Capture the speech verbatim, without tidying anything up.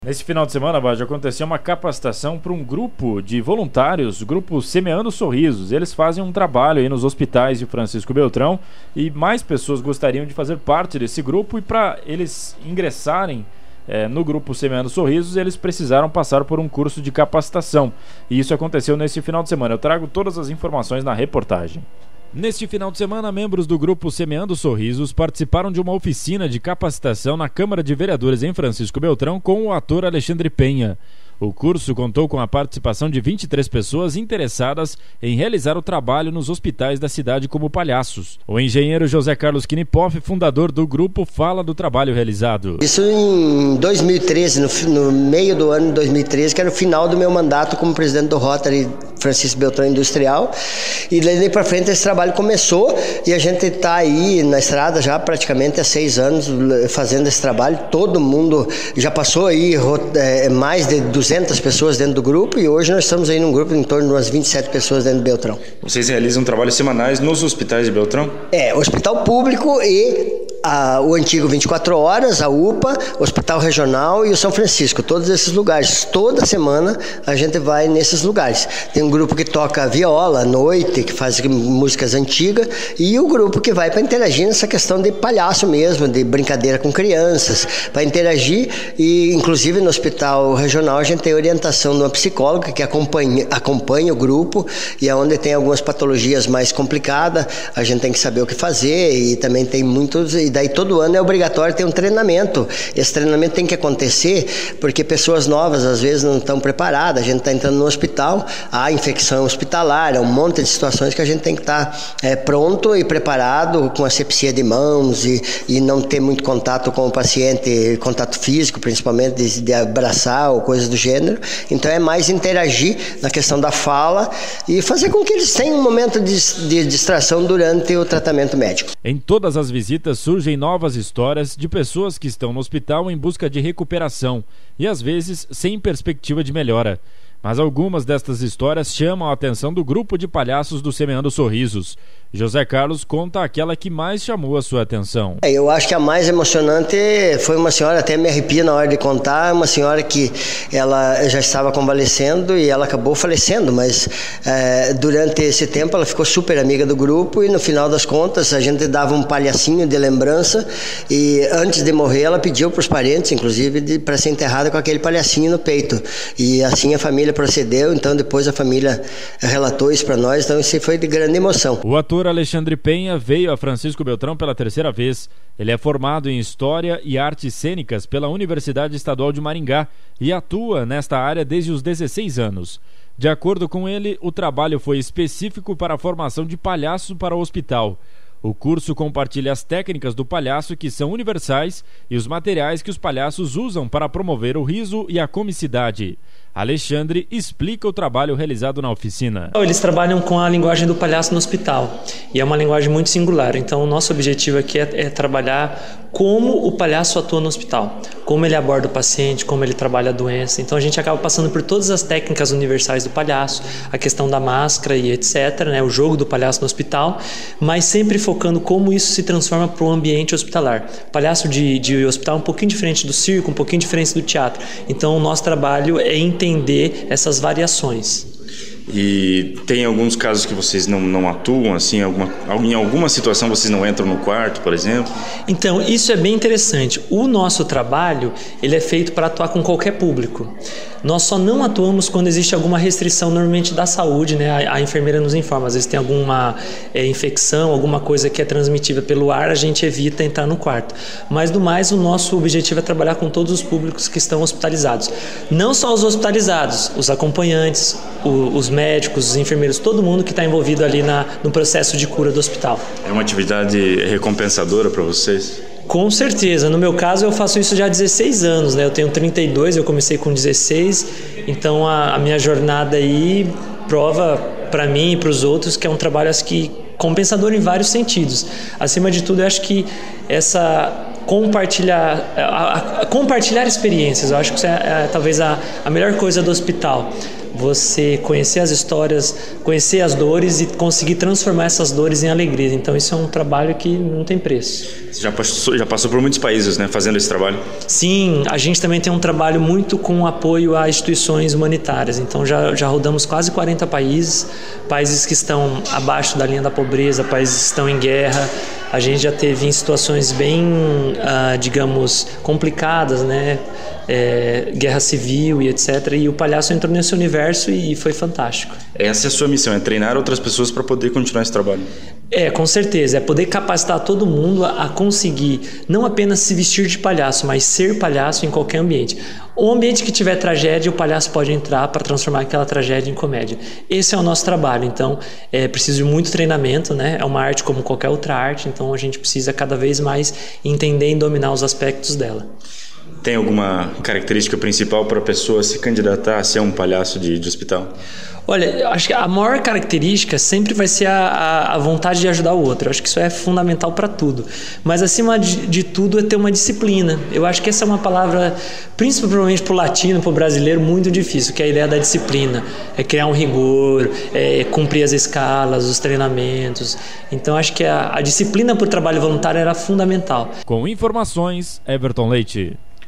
Nesse final de semana, Baggio, aconteceu uma capacitação para um grupo de voluntários, o grupo Semeando Sorrisos. Eles fazem um trabalho aí nos hospitais de Francisco Beltrão e mais pessoas gostariam de fazer parte desse grupo, e para eles ingressarem é, no grupo Semeando Sorrisos, eles precisaram passar por um curso de capacitação. E isso aconteceu nesse final de semana. Eu trago todas as informações na reportagem. Neste final de semana, membros do grupo Semeando Sorrisos participaram de uma oficina de capacitação na Câmara de Vereadores em Francisco Beltrão com o ator Alexandre Penha. O curso contou com a participação de vinte e três pessoas interessadas em realizar o trabalho nos hospitais da cidade como palhaços. O engenheiro José Carlos Knipoff, fundador do grupo, fala do trabalho realizado. Isso em dois mil e treze, no, no meio do ano de dois mil e treze, que era o final do meu mandato como presidente do Rotary Francisco Beltrão Industrial. E daí para frente esse trabalho começou e a gente está aí na estrada já praticamente há seis anos fazendo esse trabalho. Todo mundo já passou aí é, mais de duzentas pessoas dentro do grupo, e hoje nós estamos aí num grupo em torno de umas vinte e sete pessoas dentro de Beltrão. Vocês realizam trabalhos semanais nos hospitais de Beltrão? É, hospital público e a, o antigo vinte e quatro horas, a U P A, o Hospital Regional e o São Francisco, todos esses lugares. Toda semana a gente vai nesses lugares. Tem um grupo que toca viola à noite, que faz músicas antigas, e o grupo que vai para interagir nessa questão de palhaço mesmo, de brincadeira com crianças, para interagir. E inclusive no Hospital Regional a gente tem orientação de uma psicóloga que acompanha, acompanha o grupo, e aonde tem algumas patologias mais complicadas, a gente tem que saber o que fazer, e também tem muitos, e daí todo ano é obrigatório ter um treinamento. Esse treinamento tem que acontecer porque pessoas novas às vezes não estão preparadas, a gente está entrando no hospital, há infecção hospitalar, há um monte de situações que a gente tem que estar tá, é, pronto e preparado, com asepsia de mãos e, e não ter muito contato com o paciente, contato físico principalmente, de, de abraçar ou coisas do gênero. Então é mais interagir na questão da fala e fazer com que eles tenham um momento de, de distração durante o tratamento médico. Em todas as visitas surgem novas histórias de pessoas que estão no hospital em busca de recuperação e às vezes sem perspectiva de melhora. Mas algumas destas histórias chamam a atenção do grupo de palhaços do Semeando Sorrisos. José Carlos conta aquela que mais chamou a sua atenção. Eu acho que a mais emocionante foi uma senhora, até me arrepia na hora de contar, uma senhora que ela já estava convalescendo e ela acabou falecendo, mas é, durante esse tempo ela ficou super amiga do grupo, e no final das contas a gente dava um palhacinho de lembrança, e antes de morrer ela pediu para os parentes, inclusive, para ser enterrada com aquele palhacinho no peito, e assim a família procedeu. Então depois a família relatou isso para nós, então isso foi de grande emoção. O ator Alexandre Penha veio a Francisco Beltrão pela terceira vez. Ele é formado em História e Artes Cênicas pela Universidade Estadual de Maringá e atua nesta área desde os dezesseis anos. De acordo com ele, o trabalho foi específico para a formação de palhaços para o hospital. O curso compartilha as técnicas do palhaço, que são universais, e os materiais que os palhaços usam para promover o riso e a comicidade. Alexandre explica o trabalho realizado na oficina. Eles trabalham com a linguagem do palhaço no hospital, e é uma linguagem muito singular. Então o nosso objetivo aqui é, é trabalhar como o palhaço atua no hospital, como ele aborda o paciente, como ele trabalha a doença. Então a gente acaba passando por todas as técnicas universais do palhaço, a questão da máscara e etcétera, né, o jogo do palhaço no hospital, mas sempre focando como isso se transforma para o ambiente hospitalar. O palhaço de, de hospital é um pouquinho diferente do circo, um pouquinho diferente do teatro. Então o nosso trabalho é entender essas variações. E tem alguns casos que vocês não, não atuam, assim, alguma, em alguma situação vocês não entram no quarto, por exemplo? Então, isso é bem interessante. O nosso trabalho, ele é feito para atuar com qualquer público. Nós só não atuamos quando existe alguma restrição, normalmente da saúde, né? A, a enfermeira nos informa, às vezes tem alguma é, infecção, alguma coisa que é transmitida pelo ar, a gente evita entrar no quarto. Mas, do mais, o nosso objetivo é trabalhar com todos os públicos que estão hospitalizados. Não só os hospitalizados, os acompanhantes, o, os médicos, os enfermeiros, todo mundo que está envolvido ali na, no processo de cura do hospital. É uma atividade recompensadora para vocês? Com certeza. No meu caso, eu faço isso já há dezesseis anos, né? Eu tenho trinta e dois, eu comecei com dezesseis, então a, a minha jornada aí prova para mim e para os outros que é um trabalho, acho que, compensador em vários sentidos. Acima de tudo, eu acho que essa compartilhar, a, a, compartilhar experiências. Eu acho que isso é, é talvez a, a melhor coisa do hospital. Você conhecer as histórias, conhecer as dores e conseguir transformar essas dores em alegria. Então isso é um trabalho que não tem preço. Você já passou, já passou por muitos países, né, fazendo esse trabalho? Sim, a gente também tem um trabalho muito com apoio a instituições humanitárias. Então já, já rodamos quase quarenta países, países que estão abaixo da linha da pobreza, países que estão em guerra. A gente já teve em situações bem, ah, digamos, complicadas, né? É, guerra civil e etcétera. E o palhaço entrou nesse universo e foi fantástico. Essa é a sua missão, é treinar outras pessoas para poder continuar esse trabalho. É, com certeza. É poder capacitar todo mundo a, a conseguir não apenas se vestir de palhaço, mas ser palhaço em qualquer ambiente. O ambiente que tiver tragédia, o palhaço pode entrar para transformar aquela tragédia em comédia. Esse é o nosso trabalho. Então, é preciso de muito treinamento, né? É uma arte como qualquer outra arte, então a gente precisa cada vez mais entender e dominar os aspectos dela. Tem alguma característica principal para a pessoa se candidatar a ser um palhaço de, de hospital? Olha, acho que a maior característica sempre vai ser a, a, a vontade de ajudar o outro. Eu acho que isso é fundamental para tudo. Mas, acima de, de tudo, é ter uma disciplina. Eu acho que essa é uma palavra, principalmente para o latino, para o brasileiro, muito difícil, que é a ideia da disciplina. É criar um rigor, é cumprir as escalas, os treinamentos. Então, acho que a, a disciplina para o trabalho voluntário era fundamental. Com informações, Everton Leite.